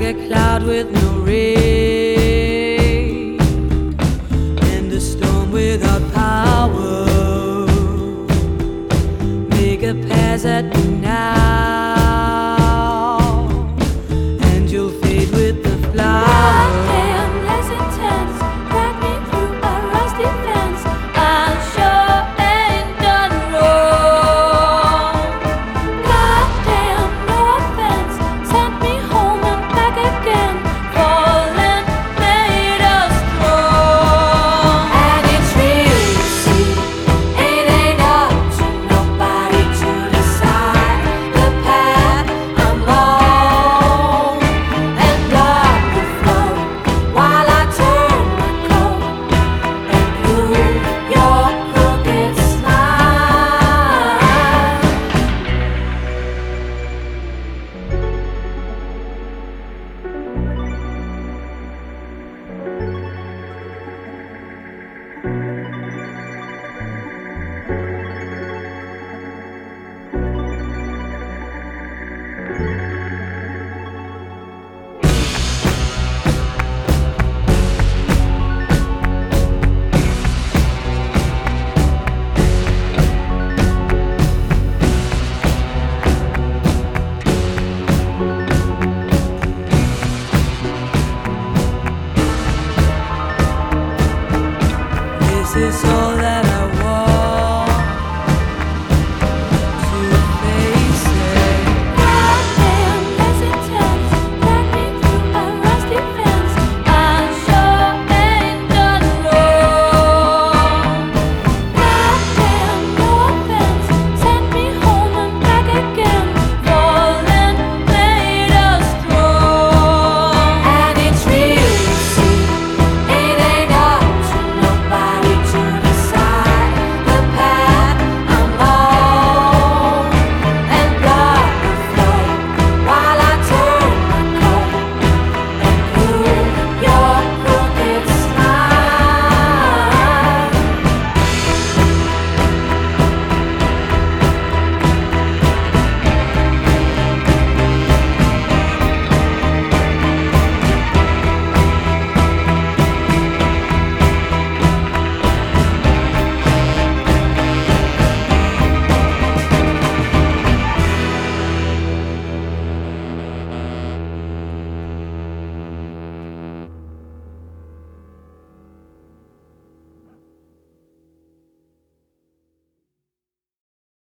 a cloud with no rain, and a storm without power. Make a pass at me now, and you'll fade with the flowers. Goddamn, less intense. Drag me through a rusty fence. I sure ain't done wrong. Goddamn, no offense. Sent me home and back again. Fallen made us strong. And it's real, you see. It ain't up to nobody to decide the path I'm on. And blood will flow while I turn my coat and prove your crooked smile. This is all